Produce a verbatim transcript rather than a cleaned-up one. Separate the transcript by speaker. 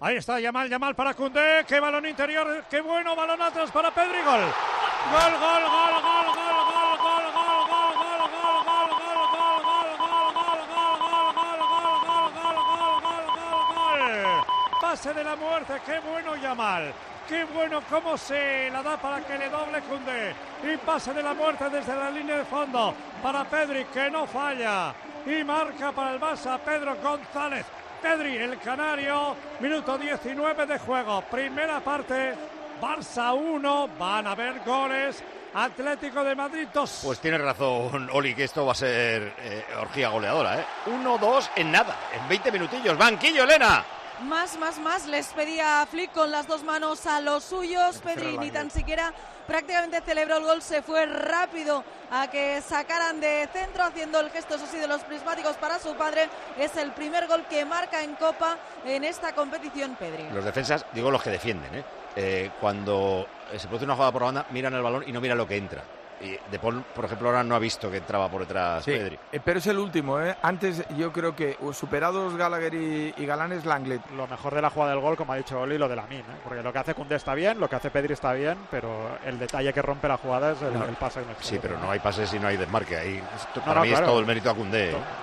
Speaker 1: Ahí está Yamal, Yamal para Koundé, qué balón interior, qué bueno balón atrás para Pedri, gol. Gol, gol, gol, gol, gol, gol, gol, gol, gol, gol, gol, gol, gol, gol, gol, gol, gol, gol. Pase de la muerte, qué bueno Yamal. Qué bueno cómo se la da para que le doble Koundé. Y pase de la muerte desde la línea de fondo para Pedri, que no falla. Y marca para el Barça Pedro González. Pedri, el canario, minuto diecinueve de juego. Primera parte, Barça uno, van a haber goles. Atlético de Madrid dos.
Speaker 2: Pues tiene razón, Oli, que esto va a ser eh, orgía goleadora, ¿eh? uno dos en nada, en veinte minutillos. Banquillo, Elena.
Speaker 3: Más, más, más, les pedía Flick con las dos manos a los suyos. Pedri ni tan siquiera prácticamente celebró el gol, se fue rápido a que sacaran de centro, haciendo el gesto, eso sí, de los prismáticos para su padre. Es el primer gol que marca en Copa en esta competición, Pedri.
Speaker 2: Los defensas, digo los que defienden, ¿eh? Eh, cuando se produce una jugada por banda, miran el balón y no miran lo que entra. Y De Paul, por ejemplo, ahora no ha visto que entraba por detrás
Speaker 4: sí,
Speaker 2: Pedri.
Speaker 4: Eh, pero es el último, ¿eh? Antes yo creo que superados Gallagher y, y Galán es Langlet.
Speaker 1: Lo mejor de la jugada del gol, como ha dicho Oli, lo de Lamine, ¿eh? Porque lo que hace Koundé está bien, lo que hace Pedri está bien, pero el detalle que rompe la jugada es el,
Speaker 2: no,
Speaker 1: el pase.
Speaker 2: Sí, pero no hay pases y no hay desmarque. Ahí, esto,
Speaker 1: no,
Speaker 2: para
Speaker 1: no,
Speaker 2: mí
Speaker 1: claro.
Speaker 2: es todo el mérito a Koundé, ¿eh?